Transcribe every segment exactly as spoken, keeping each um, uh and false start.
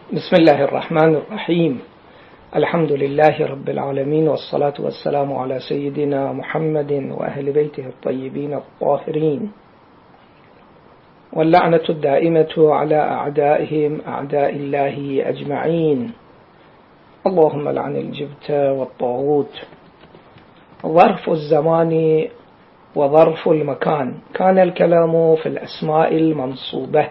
بسم الله الرحمن الرحيم. الحمد لله رب العالمين، والصلاة والسلام على سيدنا محمد وأهل بيته الطيبين الطاهرين، واللعنة الدائمة على أعدائهم أعداء الله أجمعين. اللهم لعن الجبت والطاغوت. ظرف الزمان وظرف المكان. كان الكلام في الأسماء المنصوبة.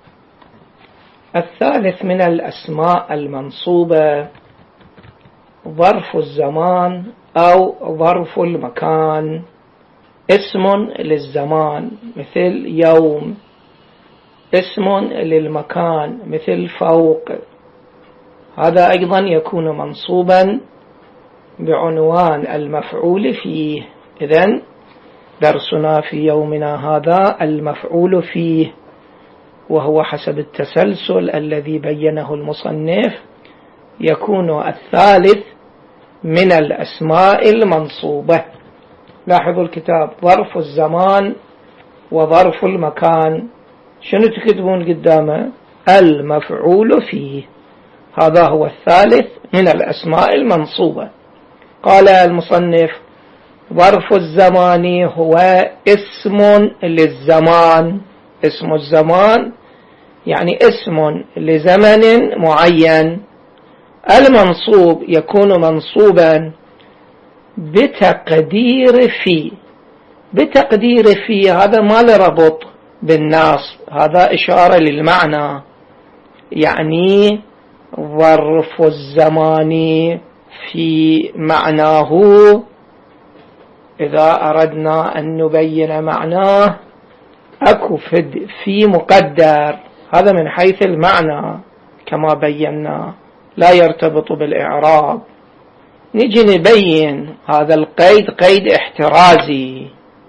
الثالث من الأسماء المنصوبة ظرف الزمان أو ظرف المكان. اسم للزمان مثل يوم، اسم للمكان مثل فوق. هذا أيضا يكون منصوبا بعنوان المفعول فيه. إذن درسنا في يومنا هذا المفعول فيه، وهو حسب التسلسل الذي بينه المصنف يكون الثالث من الأسماء المنصوبة. لاحظوا الكتاب: ظرف الزمان وظرف المكان. شنو تكتبون قدامه؟ المفعول فيه. هذا هو الثالث من الأسماء المنصوبة. قال المصنف: ظرف الزمان هو اسم للزمان. اسم الزمان يعني اسم لزمن معين. المنصوب يكون منصوبا بتقدير في. بتقدير في هذا ما لربط بالنص، هذا إشارة للمعنى. يعني ظرف الزمان في معناه، إذا أردنا أن نبين معناه أكو فد في مقدر، هذا من حيث المعنى كما بينا، لا يرتبط بالإعراب. نجي نبين هذا القيد قيد احترازي.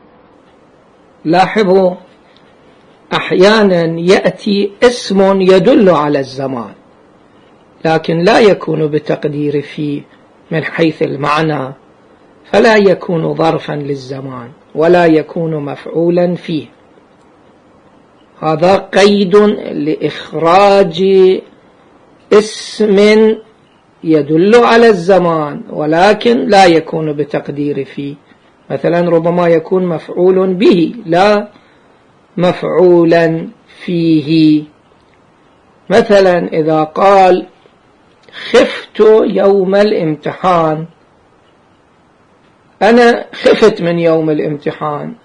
لاحظوا، أحيانا يأتي اسم يدل على الزمان لكن لا يكون بتقدير فيه من حيث المعنى، فلا يكون ظرفا للزمان ولا يكون مفعولا فيه. هذا قيد لإخراج اسم يدل على الزمان ولكن لا يكون بتقدير فيه. مثلا ربما يكون مفعول به لا مفعولا فيه. مثلا إذا قال: خفت يوم الامتحان، أنا خفت من يوم الامتحان،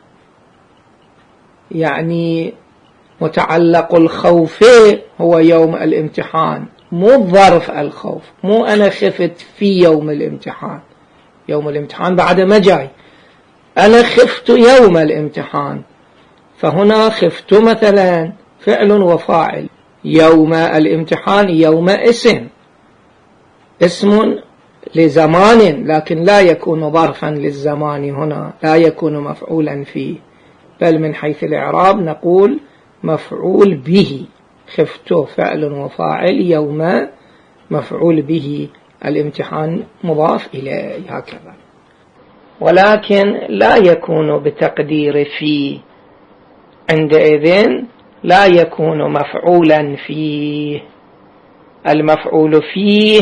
يعني متعلق الخوف هو يوم الامتحان، مو ظرف الخوف. مو أنا خفت في يوم الامتحان، يوم الامتحان بعد ما جاي، أنا خفت يوم الامتحان. فهنا خفت مثلا فعل وفاعل، يوم الامتحان يوم اسم اسم لزمان لكن لا يكون ظرفا للزمان، هنا لا يكون مفعولا فيه، بل من حيث الإعراب نقول مفعول به. خفت فعل وفاعل، يوم مفعول به، الامتحان مضاف إليه، هكذا. ولكن لا يكون بتقدير فيه، عندئذ لا يكون مفعولا فيه. المفعول فيه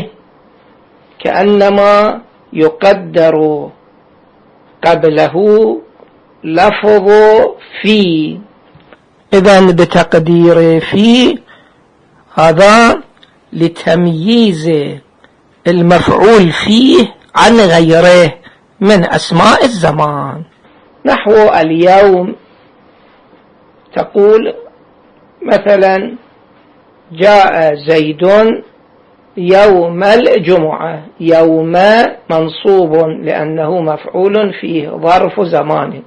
كأنما يقدر قبله لفظ في. إذن بتقدير في هذا لتمييز المفعول فيه عن غيره من أسماء الزمان. نحو اليوم، تقول مثلا: جاء زيد يوم الجمعة. يوم منصوب لأنه مفعول فيه ظرف زمان،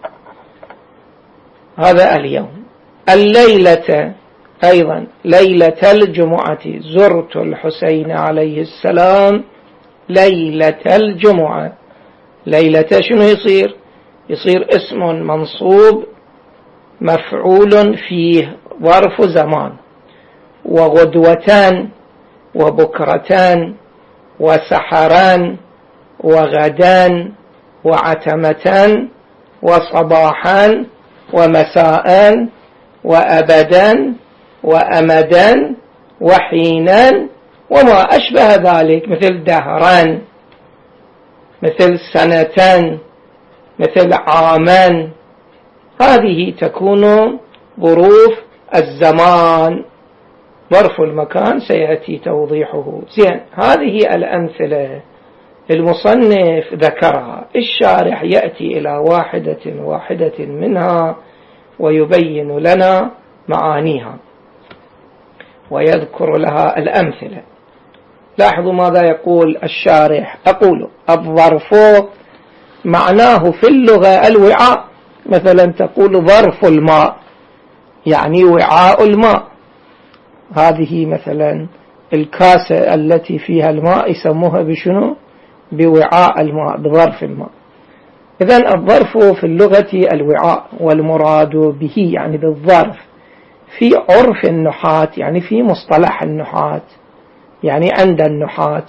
هذا اليوم. الليلة أيضا، ليلة الجمعة، زرت الحسين عليه السلام ليلة الجمعة. ليلة شنو يصير؟ يصير اسم منصوب مفعول فيه ظرف زمان. وغدوتان وبكرتان وسحران وغدان وعتمتان وصباحان ومساء وأبدان وأمدان وحينان وما أشبه ذلك مثل دهرا، مثل سنة، مثل عاما، هذه تكون ظروف الزمان. ظرف المكان سيأتي توضيحه. زين، هذه الأمثلة المصنف ذكرها، الشارح يأتي إلى واحدة واحدة منها ويبين لنا معانيها ويذكر لها الأمثلة. لاحظوا ماذا يقول الشارح. أقول الظرف معناه في اللغة الوعاء، مثلا تقول ظرف الماء يعني وعاء الماء، هذه مثلا الكاسة التي فيها الماء يسموها بشنو؟ بوعاء الماء، بظرف الماء. إذن الظرف في اللغة الوعاء، والمراد به يعني بالظرف في عرف النحاة، يعني في مصطلح النحاة، يعني عند النحاة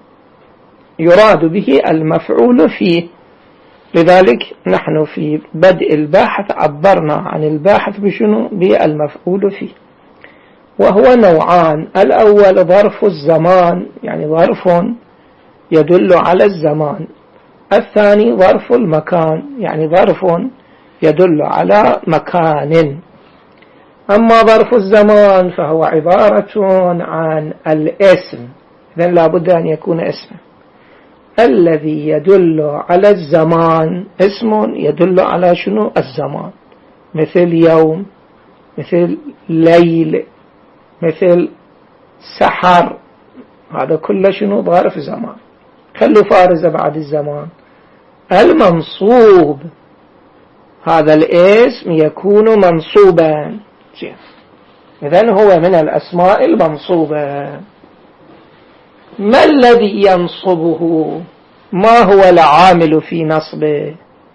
يراد به المفعول فيه. لذلك نحن في بدء الباحث عبرنا عن الباحث بشنو؟ بالمفعول فيه. وهو نوعان، الأول ظرف الزمان يعني ظرف يدل على الزمان، الثاني ظرف المكان يعني ظرف يدل على مكان. أما ظرف الزمان فهو عبارة عن الاسم، إذن لا بد أن يكون اسم الذي يدل على الزمان، اسم يدل على شنو؟ الزمان، مثل يوم، مثل ليل، مثل سحر، هذا كله شنو؟ ظرف زمان. خلوا فارزة بعد الزمان. المنصوب، هذا الاسم يكون منصوبا، إذن هو من الأسماء المنصوبة. ما الذي ينصبه؟ ما هو العامل في نصبه؟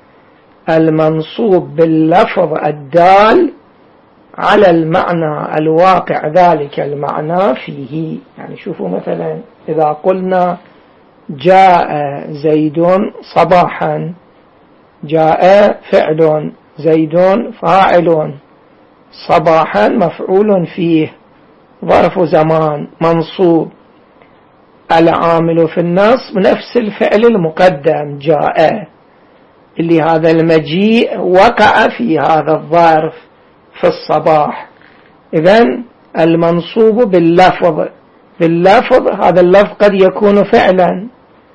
المنصوب باللفظ الدال على المعنى الواقع ذلك المعنى فيه. يعني شوفوا مثلا إذا قلنا جاء زيد صباحا، جاء فعل، زيد فاعل، صباحا مفعول فيه، ظرف زمان منصوب. العامل في النصب نفس الفعل المقدم جاء، اللي هذا المجيء وقع في هذا الظرف في الصباح. إذن المنصوب باللفظ، باللفظ هذا اللفظ قد يكون فعلا،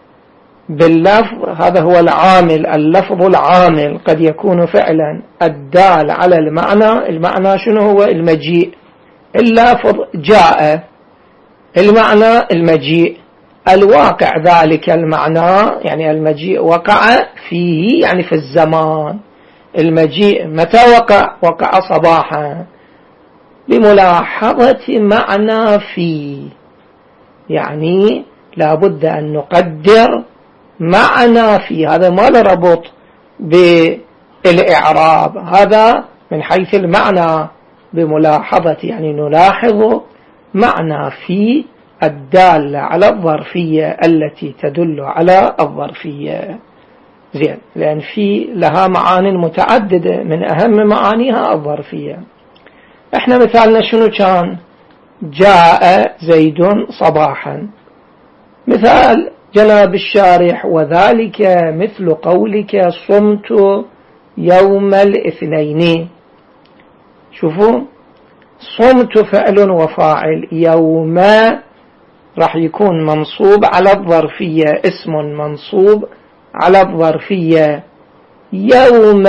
باللفظ هذا هو العامل، اللفظ العامل قد يكون فعلا الدال على المعنى. المعنى شنو هو؟ المجيء. اللفظ جاء، المعنى المجيء، الواقع ذلك المعنى يعني المجيء وقع فيه يعني في الزمان. المجيء متى وقع؟ وقع صباحا، بملاحظة معنى فيه، يعني لابد أن نقدر معنى فيه. هذا ما له ربط بالإعراب، هذا من حيث المعنى، بملاحظة يعني نلاحظ معنى فيه الدالة على الظرفية التي تدل على الظرفية. زين، لأن في لها معاني متعددة، من أهم معانيها الظرفية. احنا مثالنا شنو كان؟ جاء زيد صباحا. مثال جناب الشارح وذلك مثل قولك صمت يوم الاثنين. شوفوا، صمت فعل وفاعل، يوم راح يكون منصوب على الظرفية، اسم منصوب على الظرفية. يوم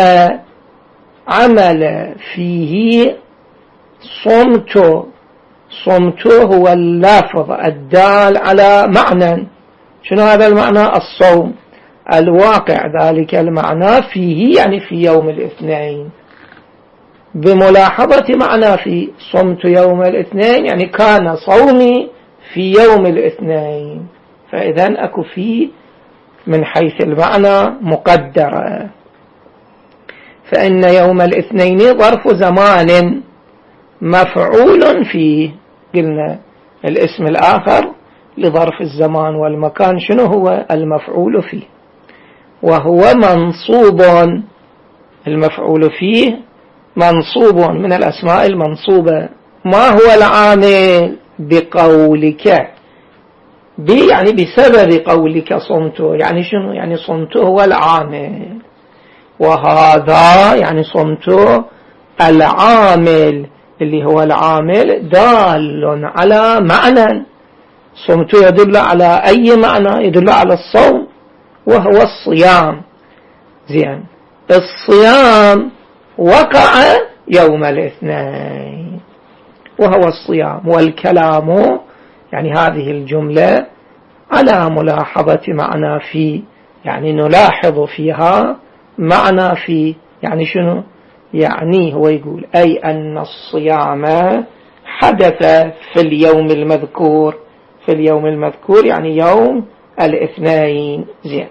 عمل فيه صمت، صمت هو اللفظ الدال على معنى. شنو هذا المعنى؟ الصوم، الواقع ذلك المعنى فيه يعني في يوم الاثنين، بملاحظة معنى في صمت يوم الاثنين يعني كان صومي في يوم الاثنين، فإذن أكو فيه من حيث المعنى مقدرة. فإن يوم الاثنين ظرف زمان مفعول فيه. قلنا الاسم الآخر لظرف الزمان والمكان شنو هو؟ المفعول فيه، وهو منصوب. المفعول فيه منصوب من الأسماء المنصوبة. ما هو العامل؟ بقولك، يعني بسبب قولك صمته، يعني شنو؟ يعني صمته هو العامل، وهذا يعني صمته العامل اللي هو العامل دال على معنى. صمته يدل على أي معنى؟ يدل على الصوم وهو الصيام. زين، الصيام وقع يوم الاثنين وهو الصيام، والكلام يعني هذه الجملة على ملاحظة معنى في، يعني نلاحظ فيها معنى في. يعني شنو؟ يعني هو يقول أي أن الصيام حدث في اليوم المذكور، في اليوم المذكور يعني يوم الاثنين. زين،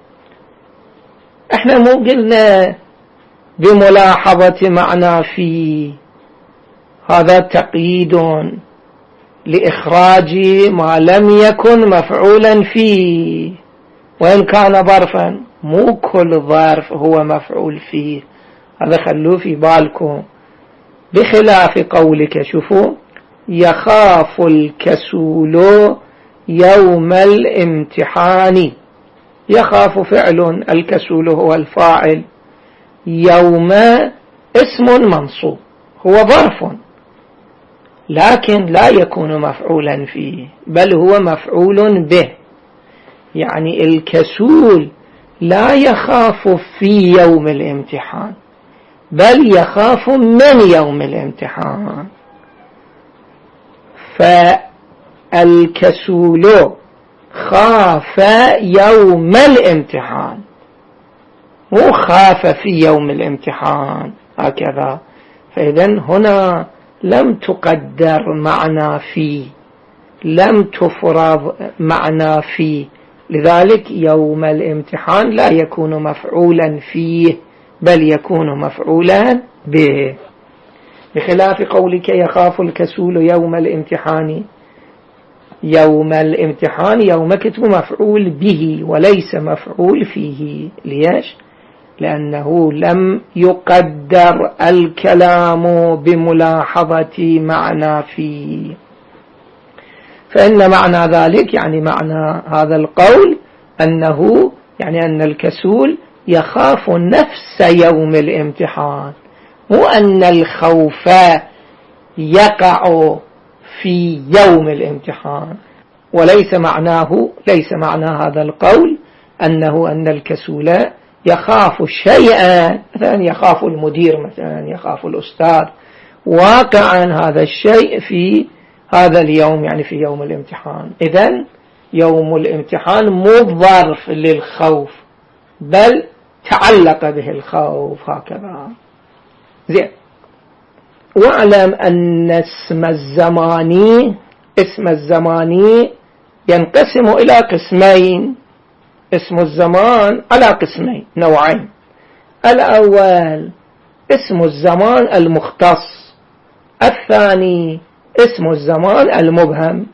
احنا مو قلنا بملاحظة معنى في، هذا تقييد لإخراج ما لم يكن مفعولا فيه، وإن كان ظرفا. مو كل ظرف هو مفعول فيه، هذا خلوه في بالكم. بخلاف قولك، شوفوا، يخاف الكسول يوم الامتحان. يخاف فعل، الكسول هو الفاعل، يوم اسم منصوب، هو ظرف لكن لا يكون مفعولا فيه، بل هو مفعول به. يعني الكسول لا يخاف في يوم الامتحان، بل يخاف من يوم الامتحان. فالكسول خاف يوم الامتحان، مو خاف في يوم الامتحان هكذا. فإذن هنا لم تقدر معنى في، لم تفرض معنى في، لذلك يوم الامتحان لا يكون مفعولا فيه، بل يكون مفعولا به. بخلاف قولك يخاف الكسول يوم الامتحان، يوم الامتحان يوم كتب مفعول به وليس مفعول فيه. ليش؟ لأنه لم يقدر الكلام بملاحظة معنى فيه. فإن معنى ذلك، يعني معنى هذا القول، أنه يعني أن الكسول يخاف نفس يوم الامتحان، مو أن الخوف يقع في يوم الامتحان. وليس معناه، ليس معنى هذا القول أنه أن الكسول يخاف شيئا، مثلا يخاف المدير، مثلا يخاف الأستاذ، واقعا هذا الشيء في هذا اليوم، يعني في يوم الامتحان. إذن يوم الامتحان مو ظرف للخوف، بل تعلق به الخوف هكذا. زين، واعلم أن اسم الزماني، اسم الزماني ينقسم إلى قسمين. اسم الزمان على قسمين، نوعين. الأول اسم الزمان المختص، الثاني اسم الزمان المبهم.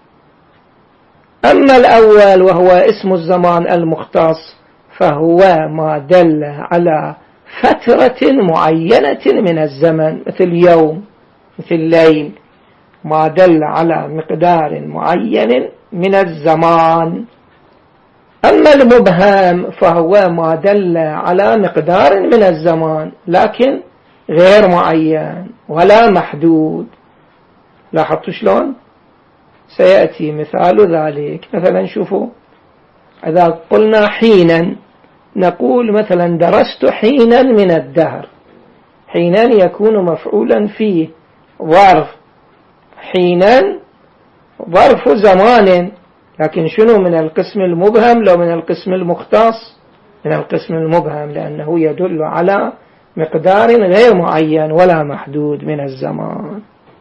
أما الأول وهو اسم الزمان المختص فهو ما دل على فترة معينة من الزمن، مثل يوم، مثل ليل، ما دل على مقدار معين من الزمان. أما المبهم فهو ما دل على مقدار من الزمان لكن غير معين ولا محدود. لاحظتوا شلون؟ سيأتي مثال ذلك. مثلا شوفوا، إذا قلنا حينا، نقول مثلا درست حينا من الدهر. حينا يكون مفعولا فيه ظرف، حينا ظرف زمان، لكن شنو من القسم المبهم لو من القسم المختص؟ من القسم المبهم، لأنه يدل على مقدار غير معين ولا محدود من الزمان.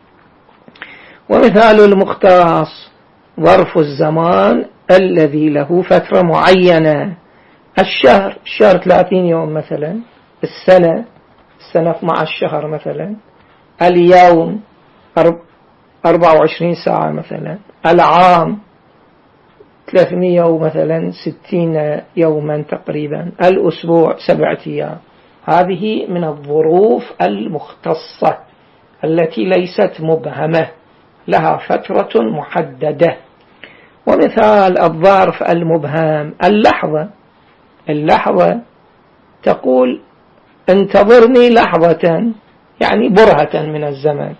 ومثال المختص ظرف الزمان الذي له فترة معينة. الشهر، الشهر ثلاثين يوم مثلا. السنة، السنة اثني عشر شهر مثلا. اليوم أربعة وعشرين ساعة مثلا. العام ثلاثمئة مثلا ستين يوما تقريبا. الأسبوع سبعة أيام. هذه من الظروف المختصة التي ليست مبهمة، لها فترة محددة. ومثال الظرف المبهم اللحظة. اللحظة تقول انتظرني لحظة، يعني برهة من الزمن.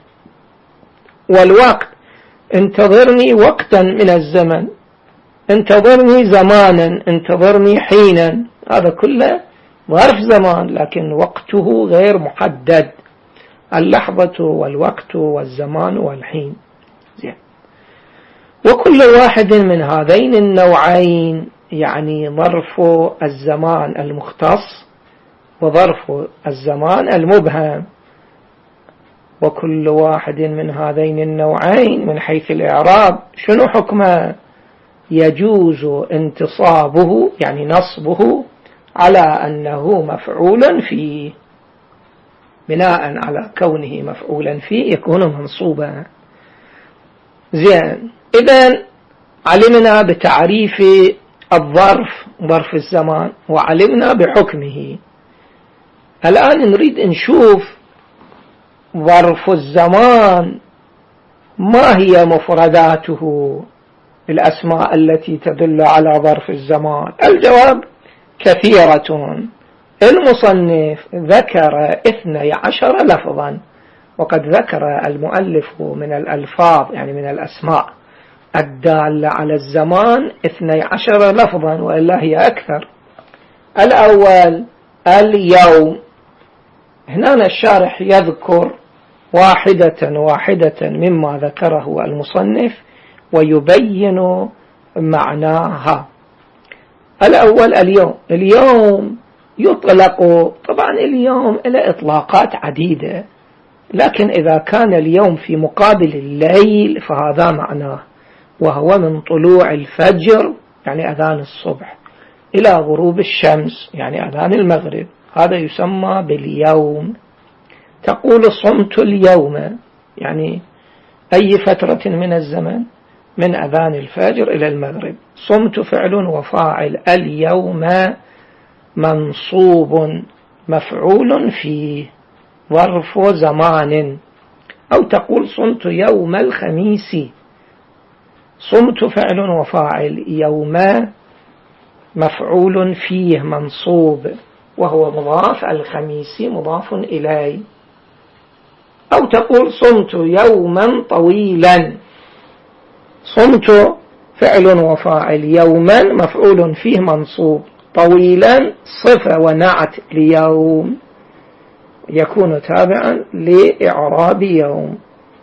والوقت انتظرني وقتا من الزمن، انتظرني زمانا، انتظرني حينا، هذا كله ظرف زمان لكن وقته غير محدد. اللحظة والوقت والزمان والحين. زين. وكل واحد من هذين النوعين، يعني ظرف الزمان المختص وظرف الزمان المبهم، وكل واحد من هذين النوعين من حيث الإعراب شنو حكمه؟ يجوز انتصابه، يعني نصبه، على أنه مفعول فيه، بناء على كونه مفعولا فيه يكون منصوبا. زين. إذن علمنا بتعريف الظرف، ظرف الزمان، وعلمنا بحكمه. الآن نريد نشوف ظرف الزمان ما هي مفرداته، الأسماء التي تدل على ظرف الزمان. الجواب كثيرة. المصنف ذكر اثني عشر لفظا، وقد ذكر المؤلف من الألفاظ يعني من الأسماء الدالة على الزمان اثني عشر لفظا، وإلا هي أكثر. الأول اليوم، هنا الشارح يذكر واحدة واحدة مما ذكره المصنف ويبين معناها. الأول اليوم. اليوم يطلق، طبعا اليوم إلى إطلاقات عديدة، لكن إذا كان اليوم في مقابل الليل فهذا معناه، وهو من طلوع الفجر يعني أذان الصبح إلى غروب الشمس يعني أذان المغرب، هذا يسمى باليوم. تقول صمت اليوم، يعني أي فترة من الزمن من أذان الفجر إلى المغرب. صمت فعل وفاعل، اليوم منصوب مفعول فيه ظرف زمان. أو تقول صمت يوم الخميس، صمت فعل وفاعل، يوم مفعول فيه منصوب وهو مضاف، الخميس مضاف إليه. أو تقول صمت يوما طويلا، صمت فعل وفاعل، يوما مفعول فيه منصوب، طويلا صفة ونعت ليوم يكون تابعا لإعراب يوم.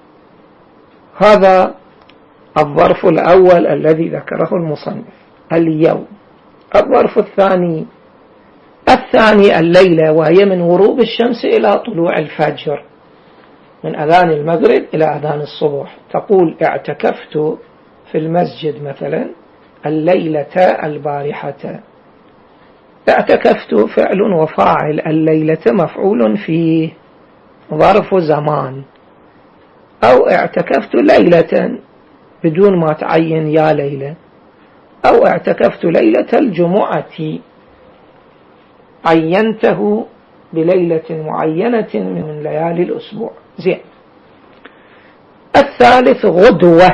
هذا الظرف الأول الذي ذكره المصنف، اليوم. الظرف الثاني الثاني الليلة، وهي من غروب الشمس إلى طلوع الفجر، من أذان المغرب إلى أذان الصبح. تقول اعتكفت في المسجد مثلا الليلة البارحة. اعتكفت فعل وفاعل، الليلة مفعول فيه ظرف زمان. أو اعتكفت ليلة بدون ما تعين يا ليلة. أو اعتكفت ليلة الجمعة، عينته بليلة معينة من ليالي الأسبوع. زين. الثالث غدوة.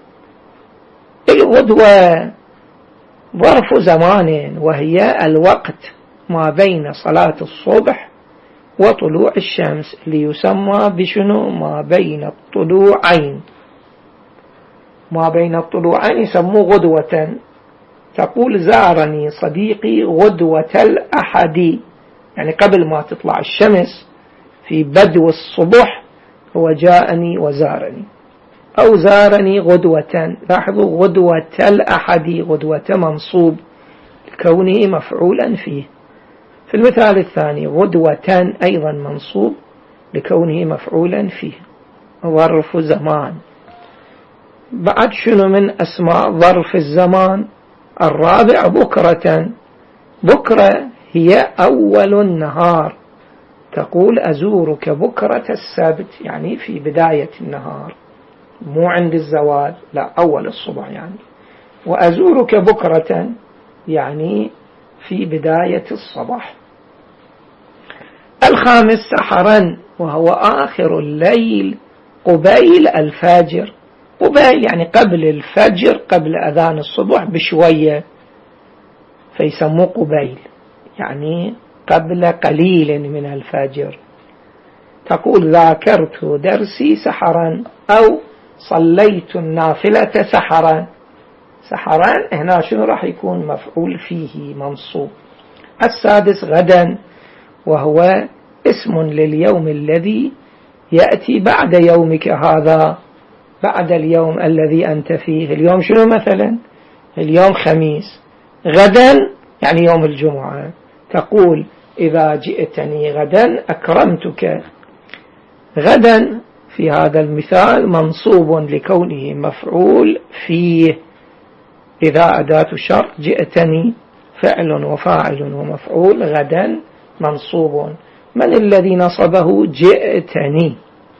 الغدوة ظرف زمان، وهي الوقت ما بين صلاة الصبح وطلوع الشمس، ليسمى بشنو؟ ما بين الطلوعين. ما بين الطلوعين يسموه غدوة. تقول زارني صديقي غدوة الأحد، يعني قبل ما تطلع الشمس في بدو الصبح هو جاءني وزارني. أو زارني غدوة، لاحظوا غدوة الأحد، غدوة منصوب لكونه مفعولا فيه. في المثال الثاني غدوة أيضا منصوب لكونه مفعولا فيه ظرف زمان. بعد شنو من أسماء ظرف الزمان؟ الرابع بكرة. بكرة هي أول النهار. تقول أزورك بكرة السبت، يعني في بداية النهار، مو عند الزوال، لا أول الصبح يعني. وأزورك بكرة يعني في بداية الصباح. الخامس سحرا، وهو آخر الليل قبيل الفجر. قبيل يعني قبل الفجر، قبل أذان الصبح بشوية، فيسموه قبيل، يعني قبل قليل من الفجر. تقول ذاكرت درسي سحرا أو صليت النافلة سحرا. سحرا هنا شنو راح يكون؟ مفعول فيه منصوب. السادس غدا، وهو اسم لليوم الذي يأتي بعد يومك هذا، بعد اليوم الذي أنت فيه. اليوم شنو مثلا؟ اليوم خميس، غدا يعني يوم الجمعة. تقول إذا جئتني غدا أكرمتك. غدا في هذا المثال منصوب لكونه مفعول فيه، إذا أداة شرط جئتني فعل وفاعل ومفعول، غدا منصوب. من الذي نصبه؟ جئتني،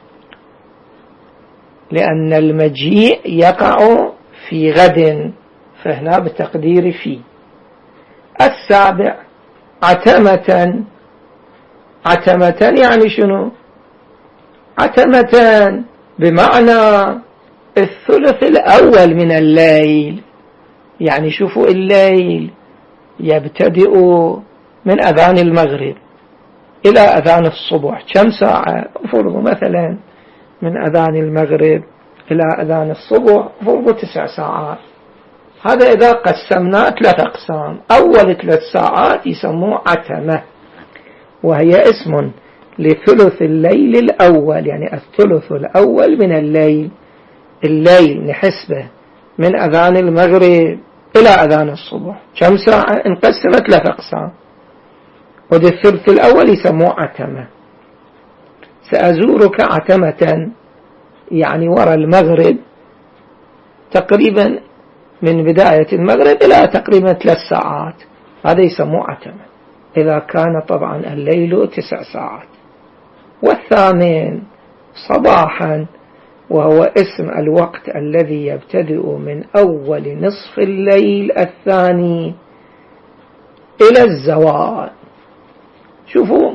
لأن المجيء يقع في غد، فهنا بتقدير فيه. السابع عتمة. عتمة يعني شنو؟ عتمة بمعنى الثلث الأول من الليل. يعني شوفوا الليل يبتدئ من أذان المغرب إلى أذان الصبح، كم ساعة؟ فرضوا مثلا من أذان المغرب إلى أذان الصبح فرضوا تسع ساعات. هذا إذا قسمنا ثلاث أقسام. أول ثلاث ساعات يسموه عتمة، وهي اسم لثلث الليل الأول، يعني الثلث الأول من الليل. الليل نحسبه من أذان المغرب إلى أذان الصبح كم ساعة؟ انقسم ثلاث أقسام، وده الثلث الأول يسموه عتمة. سأزورك عتمة يعني وراء المغرب، تقريبا من بداية المغرب إلى تقريبا ثلاث ساعات، هذا يسموه عتمة إذا كان طبعا الليل تسع ساعات. والثامن صباحا، وهو اسم الوقت الذي يبتدئ من أول نصف الليل الثاني إلى الزوال. شوفوا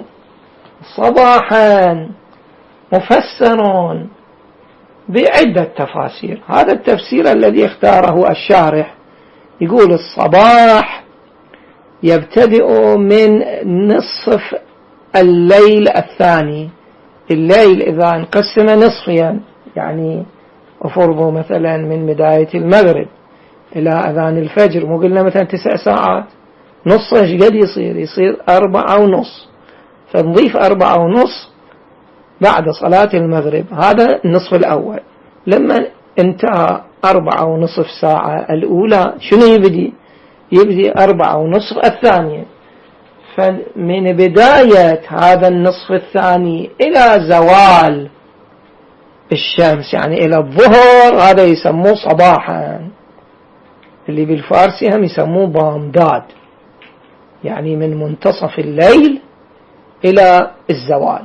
صباحا مفسر بعدة تفاسير. هذا التفسير الذي اختاره الشارح، يقول الصباح يبتدئ من نصف الليل الثاني. الليل إذا انقسم نصفيا، يعني أفرضوا مثلا من بداية المغرب إلى أذان الفجر، مو قلنا مثلا تسع ساعات، نص ايش قد يصير؟ يصير أربعة ونص، فنضيف أربعة ونص بعد صلاة المغرب، هذا النصف الأول. لما انتهى أربعة ونصف ساعة الأولى شنو يبدي؟ يبدي أربعة ونصف الثانية. فمن بداية هذا النصف الثاني إلى زوال الشمس، يعني إلى الظهر، هذا يسموه صباحا. اللي بالفارسي هم يسموه بامداد، يعني من منتصف الليل إلى الزوال.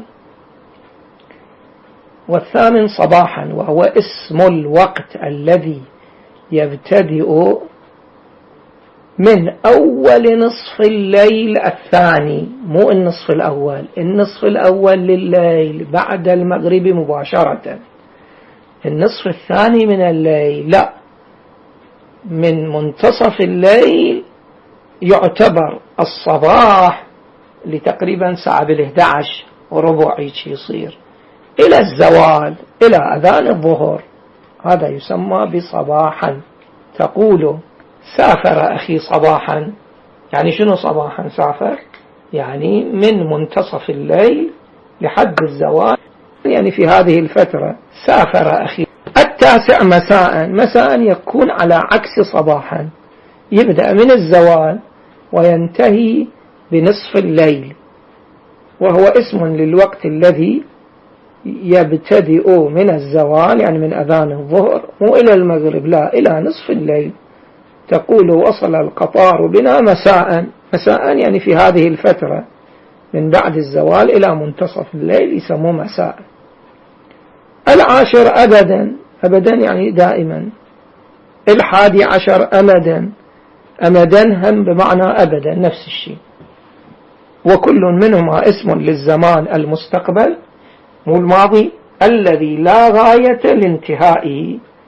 والثامن صباحا، وهو اسم الوقت الذي يبتدئ من أول نصف الليل الثاني، مو النصف الأول. النصف الأول لليل بعد المغرب مباشرة، النصف الثاني من الليل لا، من منتصف الليل يعتبر الصباح لتقريبا ساعة بالإحدى عشر وربع يصير إلى الزوال إلى أذان الظهر، هذا يسمى بصباحا. تقول سافر أخي صباحا، يعني شنو صباحا؟ سافر يعني من منتصف الليل لحد الزوال، يعني في هذه الفترة سافر أخي. التاسع مساء. مساء يكون على عكس صباحا، يبدأ من الزوال وينتهي بنصف الليل، وهو اسم للوقت الذي يبتدئ من الزوال، يعني من أذان الظهر، مو إلى المغرب لا، إلى نصف الليل. تقول وصل القطار بنا مساء. مساء يعني في هذه الفترة من بعد الزوال إلى منتصف الليل يسموه مساء. العاشر أبدا. أبدا يعني دائما. الحادي عشر أمدا. أمدا هم بمعنى أبدا، نفس الشيء. وكل منهما اسم للزمان المستقبل، مو الماضي، الذي لا غاية لانتهائه.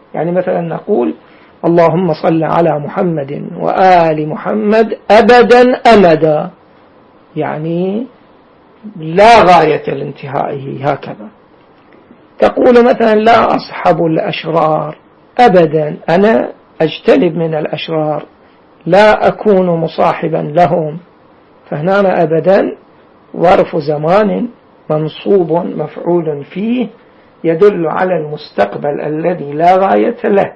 يعني مثلا نقول اللهم صل على محمد وآل محمد أبدا أمدا، يعني لا غاية لانتهائه هكذا. تقول مثلا لا أصحب الأشرار أبدا، أنا أجتنب من الأشرار، لا أكون مصاحبا لهم. فهنا أبدا ظرف زمان منصوب مفعول فيه يدل على المستقبل الذي لا غاية له.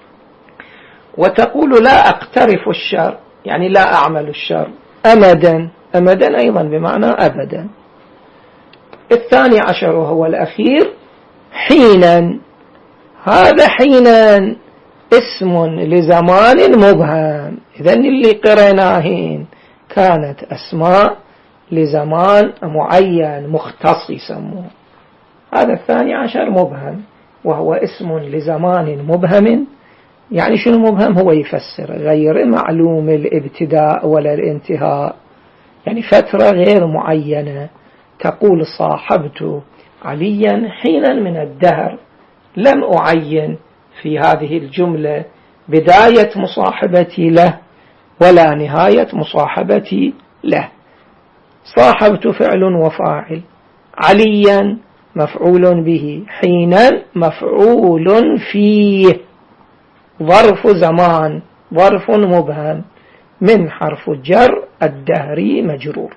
وتقول لا أقترف الشر، يعني لا أعمل الشر أمدا، أمدا أيضا بمعنى أبدا. الثاني عشر وهو الأخير حينا، هذا حينا اسم لزمان مبهم. إذن اللي قريناهن كانت أسماء لزمان معين مختص يسموه. هذا الثاني عشر مبهم وهو اسم لزمان مبهم. يعني شنو مبهم؟ هو يفسر غير معلوم الابتداء ولا الانتهاء، يعني فترة غير معينة. تقول صاحبت عليا حينا من الدهر، لم أعين في هذه الجملة بداية مصاحبتي له ولا نهاية مصاحبتي له. صاحبت فعل وفاعل، عليا مفعول به، حينا مفعول فيه، ظرف زمان ظرف مبهم، من حرف الجر الدهري مجرور.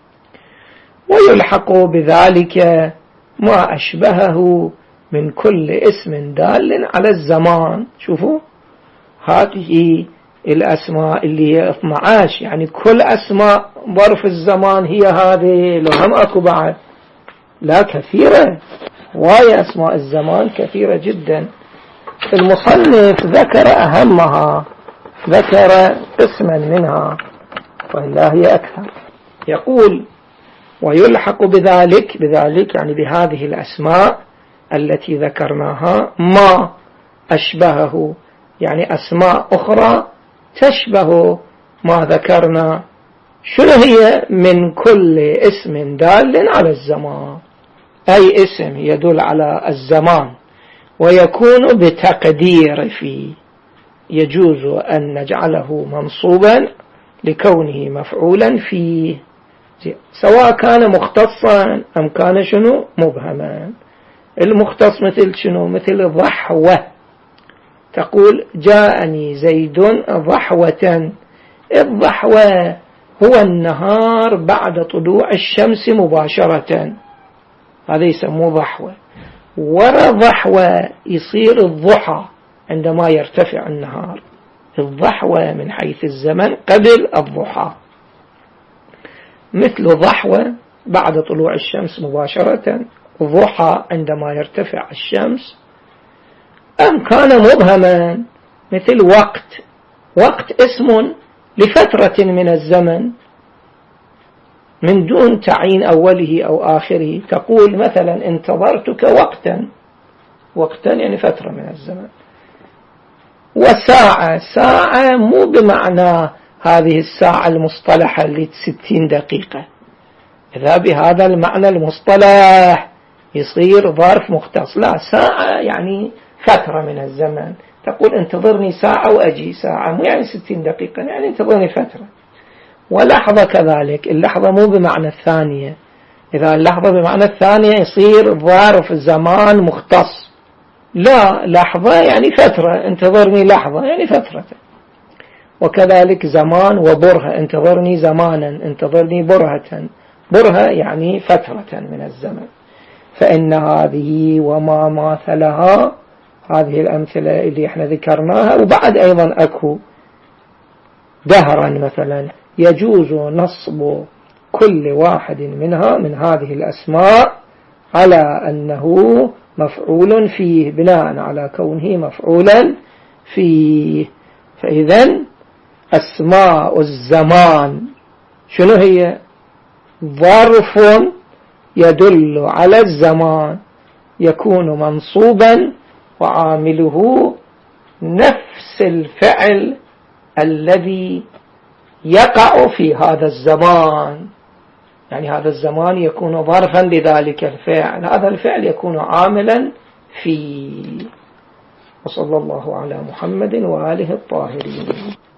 ويلحق بذلك ما أشبهه من كل اسم دال على الزمان. شوفوا هذه الأسماء اللي هي اثني عشر، يعني كل أسماء ظرف الزمان هي هذه، لو هم أكو بعد لا كثيرة، واي أسماء الزمان كثيرة جدا. المصنف ذكر أهمها، ذكر قسما منها وإلا هي أكثر. يقول ويلحق بذلك، بذلك يعني بهذه الأسماء التي ذكرناها ما أشبهه، يعني أسماء أخرى تشبه ما ذكرنا. شنو هي؟ من كل اسم دال على الزمان، أي اسم يدل على الزمان ويكون بتقدير فيه، يجوز أن نجعله منصوبا لكونه مفعولا فيه، سواء كان مختصا أم كان شنو مبهما. المختص مثل شنو؟ مثل ضحوة، تقول جاءني زيد ضحوة. الضحوة هو النهار بعد طلوع الشمس مباشرة، هذا يسموه ضحوة. ورا ضحوة يصير الضحى عندما يرتفع النهار، الضحوة من حيث الزمن قبل الضحى، مثل ضحوة بعد طلوع الشمس مباشرة، ضحى عندما يرتفع الشمس. أم كان مبهما مثل وقت، وقت اسم لفترة من الزمن من دون تعيين أوله أو آخره. تقول مثلا انتظرتك وقتا، وقتا يعني فترة من الزمن. وساعة، ساعة مو بمعنى هذه الساعة المصطلحة اللي ستين دقيقة، إذا بهذا المعنى المصطلح يصير ظرف مختص. لا، ساعة يعني فترة من الزمن. تقول انتظرني ساعة وأجي ساعة، مو يعني ستين دقيقة، يعني انتظرني فترة. ولحظة كذلك، اللحظة مو بمعنى الثانية، إذا اللحظة بمعنى الثانية يصير ظرف زمان مختص. لا، لحظة يعني فترة، انتظرني لحظة يعني فترة. وكذلك زمان وبرهة، انتظرني زمانا، انتظرني برهة، برهة يعني فترة من الزمن. فإن هذه وما ماثلها، هذه الأمثلة اللي احنا ذكرناها، وبعد أيضا أكو دهرا مثلا، يجوز نصب كل واحد منها من هذه الأسماء على أنه مفعول فيه، بناء على كونه مفعولا فيه. فإذن أسماء الزمان شنو هي؟ ظرف يدل على الزمان، يكون منصوبا وعامله نفس الفعل الذي يقع في هذا الزمان، يعني هذا الزمان يكون ظرفا لذلك الفعل، هذا الفعل يكون عاملا فيه. وصلى الله على محمد وآله الطاهرين.